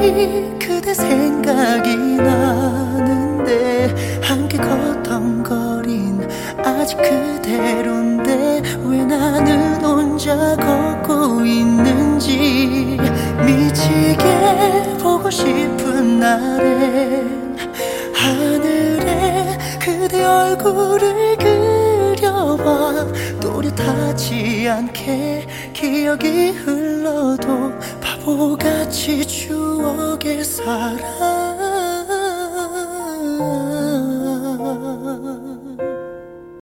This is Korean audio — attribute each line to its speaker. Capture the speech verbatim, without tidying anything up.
Speaker 1: 그대 생각이 나는데 함께 걷던 거린 아직 그대로인데 왜 나는 혼자 걷고 있는지 미치게 보고 싶은 날엔 하늘에 그대 얼굴을 그려봐 또렷하지 않게 기억이 흘러도 바보같이 추억에 살아